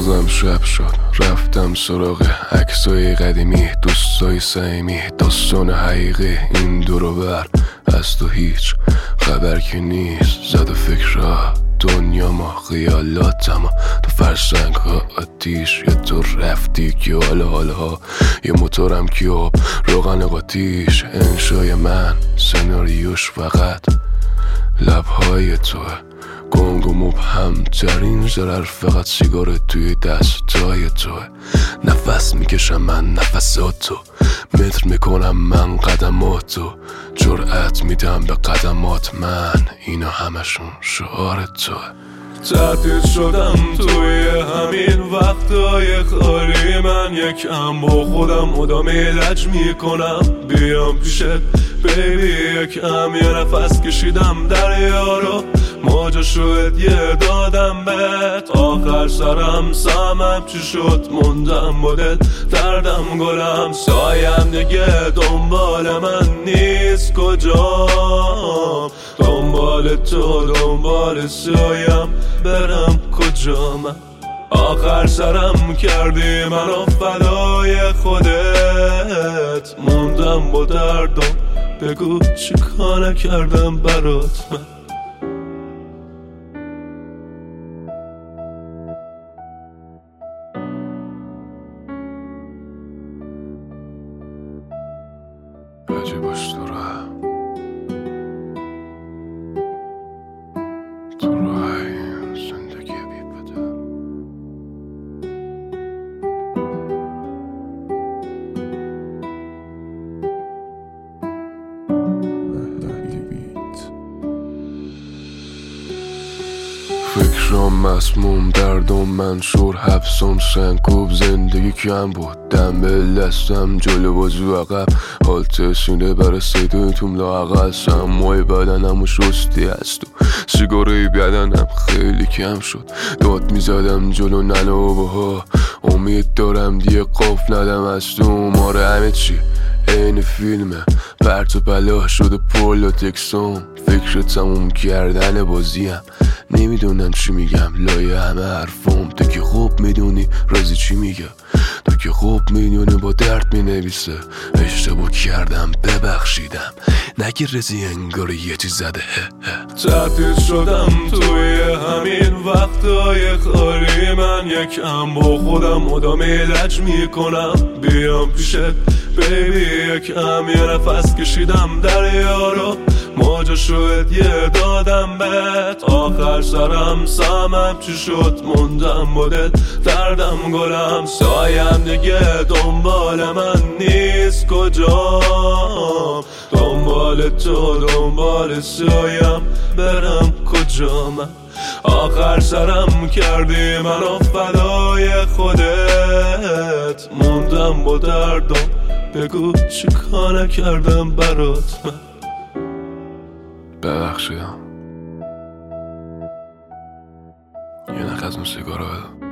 بازم شب شد، رفتم سراغ عکسای قدیمی، دوستای صمیمی، داستان حقیقی. این دورو بر از تو هیچ خبر که نیست، زد فکرها دنیا ما خیالاتم، تو فرسنگ ها آتیش، یا تو رفتی که حالا یه موتورم که آب روغن قاتیش. انشای من سناریوش فقط لبهای توه، گنگ و مبهم ترین ضرر فقط سیگار توی دستای توه. نفس میکشم من نفساتو، متر میکنم من قدماتو، جرأت میدم به قدمات من، اینا همشون شعار توه. تعطیل شدم توی همین وقتای خالی، من یکم با خودم مدام لج میکنم بیام پیشت بیبی. یکم یه نفس کشیدم دریا رو، موجا شد یه دادم بهت. آخر سرم سمم چی شد، موندم بودت دردم گلم. سایم دیگه دنبال من نیست، کجام دنبال تو دنبال سایم برم کجا من. آخر سرم کردی منو فدای خودت، موندم با دردم، بگو چی کار کردم برات من. راجع باش تو راه این زندگی بی پدر. فکرام مسموم، دردم منشور، حبسم سنگوب، زندگی کم بود، دنبل دستم جلو بازو عقب، حالت سینه برسیده توم لااقل، سمای بدنم و شستی از تو، سیگاری بدنم خیلی کم شد، داد میزدم جلو نلابه ها، امید دارم دیگه قف ندم از تو. ماره همه چی این فیلمه، پرت و پلا شده پول و تکسون، فکر تموم کردن بازیم، نمیدونم چی میگم لایه همه حرفم. تو که خوب میدونی رازی چی میگه، تو که خوب میدونی با درد مینویسه. اشتباه کردم ببخشیدم، نگی رزی انگار یه چیز زده. تعطیل شدم توی همین وقتای خالی، من یکم با خودم مدام لج میکنم بیام پیشت بیبی. یکم یه نفس کشیدم دریا رو، موجا شد یه دادم بهت. آخر سرم سمم چی شد، موندم بودت دردم گلم. سایم دیگه دنبال من نیست، کجام دنبال تو دنبال سایم برم کجا من. آخر سرم کردی منو فدای خودت، موندم با دردم، بگو چی کار کردم برات من. ببخشیدم، یه نخ از اون سیگارو بده.